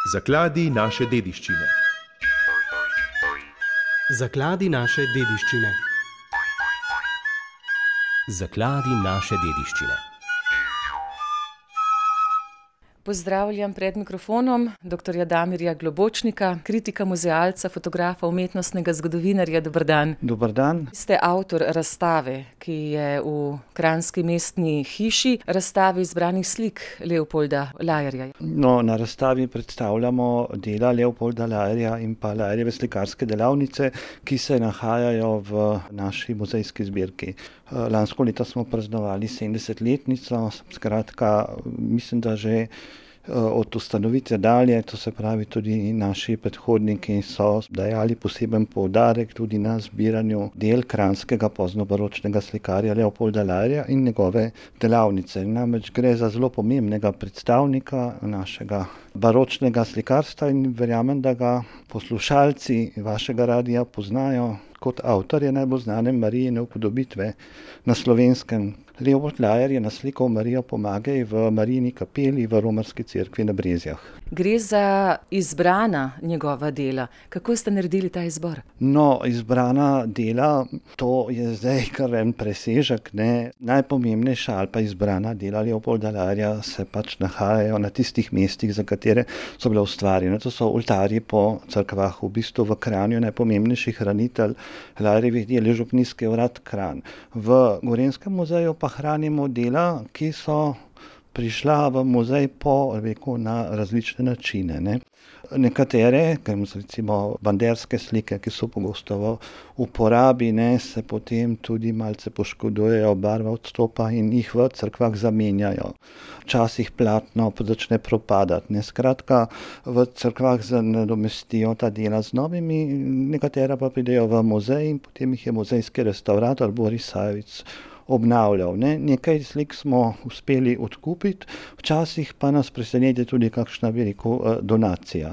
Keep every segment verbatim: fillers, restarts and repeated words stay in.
Zakladi naše dediščine. Zakladi naše dediščine. Zakladi naše dediščine. Pozdravljam pred mikrofonom doktorja Damirja Globočnika, kritika, muzealca, fotografa, umetnostnega zgodovinarja. Dober dan. Dober dan. Ste avtor razstave, ki je v Kranjski mestni hiši, razstave izbranih slik Leopolda Lajerja. No, na razstavi predstavljamo dela Leopolda Lajerja in pa Lajerjeve slikarske delavnice, ki se nahajajo v naši muzejski zbirki. Lansko leto smo praznovali sedemdesetletnico, skratka, mislim, da že od ustanovitve dalje, to se pravi tudi naši predhodniki so dajali poseben poudarek tudi na zbiranju del kranjskega poznobaročnega slikarja Leopolda Lajerja in njegove delavnice. Namreč gre za zelo pomembnega predstavnika našega baročnega slikarstva in verjamem, da ga poslušalci vašega radia poznajo kot avtorje najbolj znane Marijine upodobitve na Slovenskem. Leopold Lajer je naslikal Marijo Pomagaj v Marijini kapeli v romarski cerkvi na Brezjah. Gre za izbrana njegova dela. Kako ste naredili ta izbor? No, izbrana dela, to je zdaj kar en presežek, ne. Najpomembnejša ali pa izbrana dela Leopolda Lajerja se pač nahajajo na tistih mestih, za katere so bile ustvarjene. To so oltarji po cerkvah, v bistvu v Kranju najpomembnejši hranitelj Lajerjevih del je župnijski urad Kranj. V Gorenjskem muzeju pa hranimo dela, ki so prišla v muzej po, rekel, na različne načine, ne. Nekatere, recimo banderske slike, ki so pogosto v uporabi, ne, se potem tudi malce poškodujejo, barva odstopa in jih v cerkvah zamenjajo. Včasih platno začne propadati, ne. Skratka, v cerkvah nadomestijo ta dela z novimi, nekatera pa pridejo v muzej in potem jih je muzejski restavrator Boris Sajovic obnavljal, ne. Nekaj slik smo uspeli odkupiti, včasih pa nas preseneti tudi kakšna, bi rekel, donacija.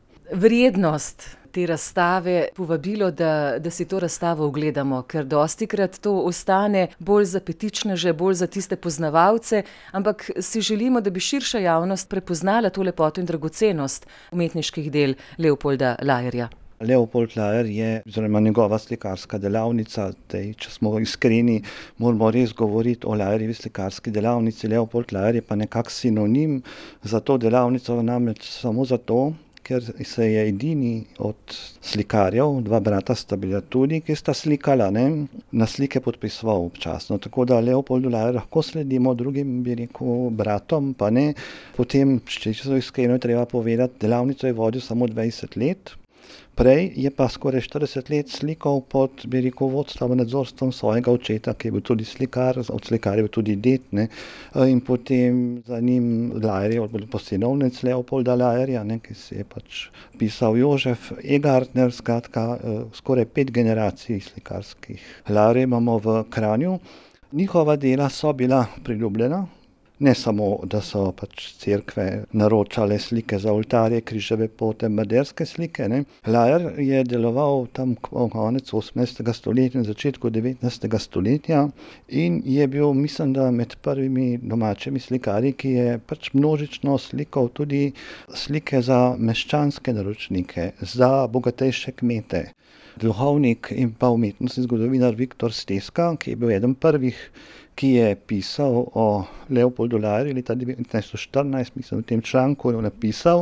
Vrednost te razstave, povabilo, da, da si to razstavo ogledamo, ker dostikrat to ostane bolj za petičneže, bolj za tiste poznavalce, ampak si želimo, da bi širša javnost prepoznala to lepoto in dragocenost umetniških del Leopolda Lajerja. Leopold Lajer je, oziroma njegova slikarska delavnica, zdaj, če smo iskreni, moramo res govoriti o Lajerjevi slikarski delavnici. Leopold Lajer je pa nekak sinonim za to delavnico, namreč samo zato, ker se je edini od slikarjev, dva brata sta bila tudi, ki sta slikala, ne, na slike podpisoval občasno. Tako da Leopoldu Lajerju lahko sledimo, drugim, bi rekel, bratom, pa ne. Potem, če so iskreno, je treba povedati, delavnico je vodil samo dvajset let. Prej je pa skoraj štirideset let slikal pod, bi rekel, vodstvom, nadzorstvom svojega očeta, ki je bil tudi slikar, od slikarja je bil tudi ded, ne. In potem za njim Lajer je bil posinovnec Leopolda Lajerja, ne, ki si je pač pisal Jožef Egartner, skratka, skoraj pet generacij slikarskih Lajerjev imamo v Kranju. Njihova dela so bila priljubljena. Ne samo, da so pač cerkve naročale slike za oltarje, križeve pote, banderske slike, ne. Lajer je deloval tam konec osemnajstega stoletja in začetku devetnajstega stoletja in je bil, mislim, da med prvimi domačimi slikarji, ki je pač množično slikal tudi slike za meščanske naročnike, za bogatejše kmete. Duhovnik in pa umetnostni zgodovinar Viktor Steska, ki je bil eden prvih, ki je pisal o Leopoldu Lajerju leta devetnajststo štirinajst, mislim, v tem članku je napisal,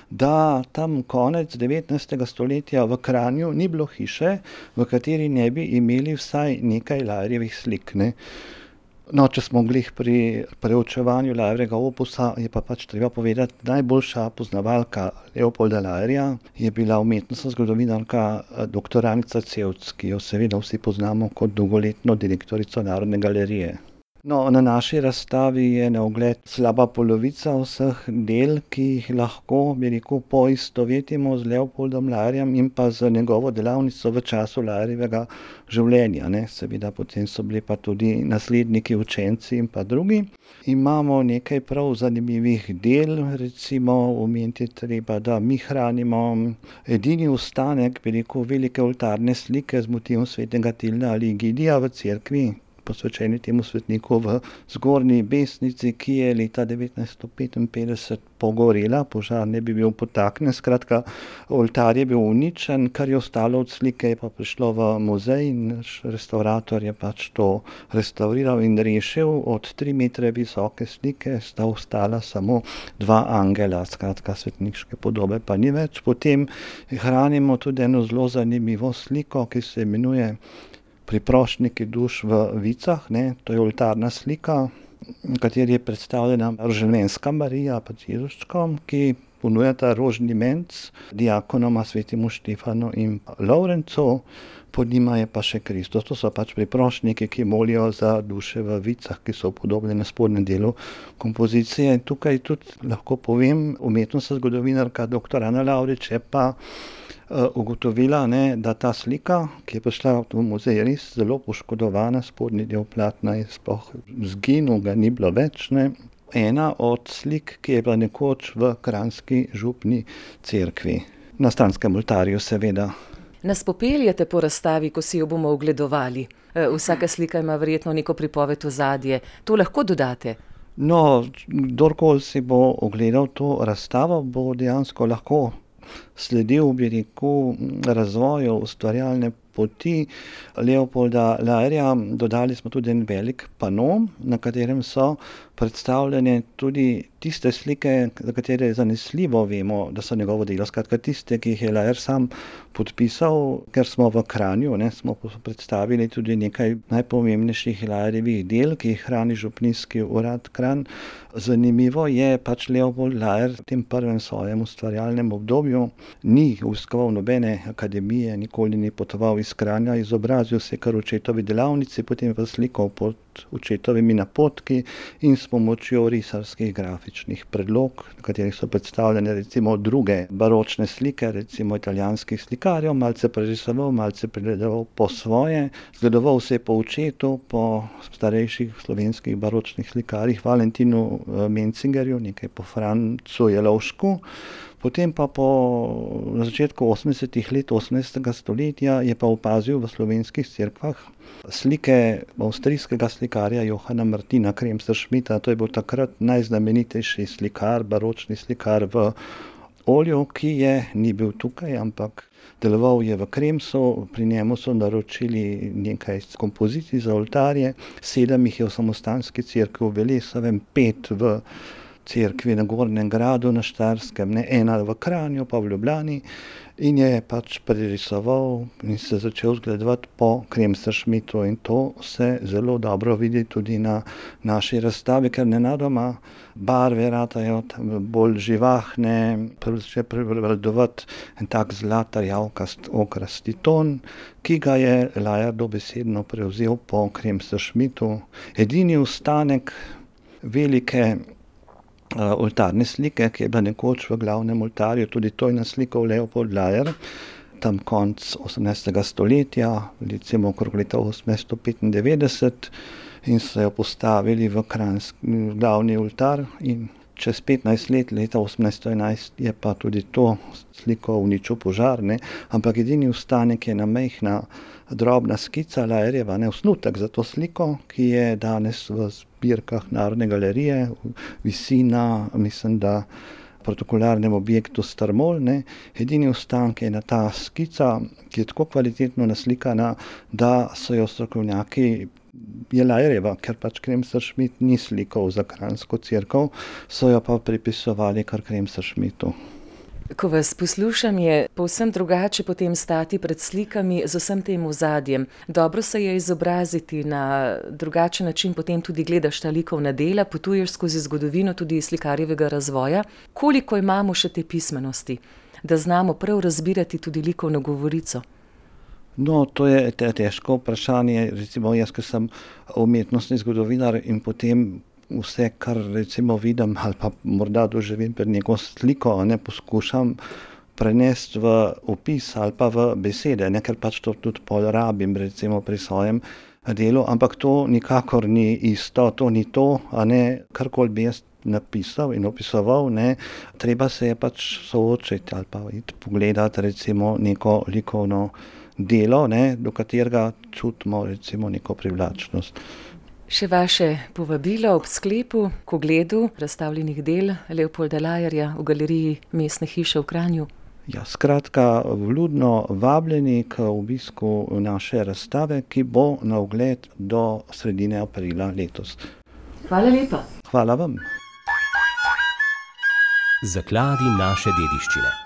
da tam konec devetnajstega stoletja v Kranju ni bilo hiše, v kateri ne bi imeli vsaj nekaj Lajerjevih slik, ne. No, če smo glih pri preučevanju Lajerjevega opusa, je pa pač treba povedati, najboljša poznavalka Leopolda Lajerja je bila umetnostna zgodovinarka doktor Anica Cevc, ki jo seveda vsi poznamo kot dolgoletno direktorico Narodne galerije. No, na naši razstavi je na ogled slaba polovica vseh del, ki jih lahko, bi rekel, poistovetimo z Leopoldom Lajerjem in pa z njegovo delavnico v času Lajerjevega življenja, ne. Seveda potem so bili pa tudi nasledniki, učenci in pa drugi. Imamo nekaj prav zanimivih del, recimo omeniti treba, da mi hranimo edini ostanek, bi rekel, velike oltarne slike z motivom svetega Tilna ali Egidija v cerkvi posvečeni temu svetniku v Zgornji Besnici, ki je leta devetnajststo petinpetdeset pogorela, požar ne bi bil podtaknjen, skratka, oltar je bil uničen, kar je ostalo od slike, je pa prišlo v muzej in naš restavrator je pač to restavriral in rešil. Od tri metre visoke slike sta ostala samo dva angela, skratka, svetniške podobe pa ni več. Potem hranimo tudi eno zelo zanimivo sliko, ki se imenuje Priprošniki duš v vicah, ne, to je oltarna slika, v kateri je predstavljena rožnvenska Marija pod Jezuščkom, ki ponujata rožni menc diakonoma svetemu Štefanu in Lovrencu, pod njima je pa še Kristus. To so pač priprošniki, ki molijo za duše v vicah, ki so upodobljene na spodnjem delu kompozicije. In tukaj tudi lahko povem, umetnostna zgodovinarka doktor Ana Lavrič je pa ugotovila, ne, da ta slika, ki je prišla v muzej, res zelo poškodovana, spodnji del platna je sploh zginil, ga ni bilo več, ne. Ena od slik, ki je bila nekoč v kranjski župni cerkvi, na stranskem oltarju seveda. Nas popeljete po razstavi, ko si jo bomo ogledovali. Vsaka slika ima verjetno neko pripoved ozadje. To lahko dodate? No, kdorkoli si bo ogledal to razstavo, bo dejansko lahko sledil, bi rekel, razvoju ustvarjalne poti Leopolda Lajerja. Dodali smo tudi en velik pano, na katerem so predstavljene tudi tiste slike, za katere zanesljivo vemo, da so njegovo delo. Skratka, tiste, ki jih je Lajer sam podpisal, ker smo v Kranju, ne, smo predstavili tudi nekaj najpomembnejših Lajerjevih del, ki jih hrani župnijski urad Kranj. Zanimivo je pač Leopold Lajer v tem prvem svojem ustvarjalnem obdobju ni obiskoval nobene akademije, nikoli ni potoval iz Kranja, izobrazil se kar v očetovi delavnici, potem pa slikal pod očetovimi napotki in s pomočjo risarskih grafičnih predlog, na katerih so predstavljene recimo druge baročne slike, recimo italijanskih slikarjev, malce prerisoval, malce pregledoval po svoje, zgledoval se je po očetu, po starejših slovenskih baročnih slikarjih, Valentinu Mencingerju, nekaj po Francu Jelovšku. Potem pa po na začetku osemdesetih let osemnajstega stoletja je pa opazil v slovenskih cerkvah slike avstrijskega slikarja Johana Martina Kremser-Schmidta. To je bil takrat najznamenitejši slikar, baročni slikar v olju, ki je ni bil tukaj, ampak deloval je v Kremsu. Pri njemu so naročili nekaj kompozicij za oltarje, sedem jih je v samostanski cerkvi v Velesovem, pet v cerkvi na Gornjem Gradu na Štajerskem, ne, ena v Kranju, pa v Ljubljani, in je pač prerisoval in se začel zgledovati po Kremser-Schmidtu, in to se zelo dobro vidi tudi na naši razstavi, ker nenadoma barve ratajo bolj živahne, začne prevladovati en tak zlat rjavkast okrasti ton, ki ga je Lajer dobesedno prevzel po Kremser-Schmidtu. Edini ostanek velike oltarne slike, ki je bila nekoč v glavnem oltarju, tudi to je naslikal Leopold Lajer, tam konec osemnajstega stoletja, recimo okrog leta osemnajststo petindevetdeset, in so jo postavili v kranjski glavni oltar in čez petnajst let, leta osemnajststo enajst, je pa tudi to sliko uničil požar, ne, ampak edini ostanek je ena majhna drobna skica Lajerjeva, ne, osnutek za to sliko, ki je danes v zbirkah Narodne galerije, visi na, mislim, da protokolarnem objektu Strmol, ne. Edini ostanek je ena ta skica, ki je tako kvalitetno naslikana, da so jo strokovnjaki, je Lajerjeva, ker pač Kremser-Schmidt ni slikal za kranjsko cerkev, so jo pa pripisovali kar Kremser-Schmidtu. Ko vas poslušam, je povsem drugače potem stati pred slikami z vsem tem ozadjem. Dobro se je izobraziti, na drugačen način potem tudi gledaš ta likovna dela, potuješ skozi zgodovino tudi slikarjevega razvoja. Koliko imamo še te pismenosti, da znamo prav razbirati tudi likovno govorico? No, to je težko vprašanje. Recimo jaz, ker sem umetnostni zgodovinar in potem vse, kar recimo vidim ali pa morda doživim pred neko sliko, ne, poskušam prenesti v opis ali pa v besede, ne, ker pač to tudi pol rabim recimo pri svojem delu, ampak to nikakor ni isto, to ni to, a ne, karkoli bi jaz napisal in opisoval, ne, treba se je pač soočiti ali pa iti pogledati recimo neko likovno delo, ne, do katerega čutimo recimo neko privlačnost. Še vaše povabilo ob sklepu k ogledu razstavljenih del Leopolda Lajerja v galeriji Mestne hiše v Kranju. Ja, skratka, vljudno vabljeni k obisku naše razstave, ki bo na ogled do sredine aprila letos. Hvala lepa. Hvala vam. Zakladi naše dediščine.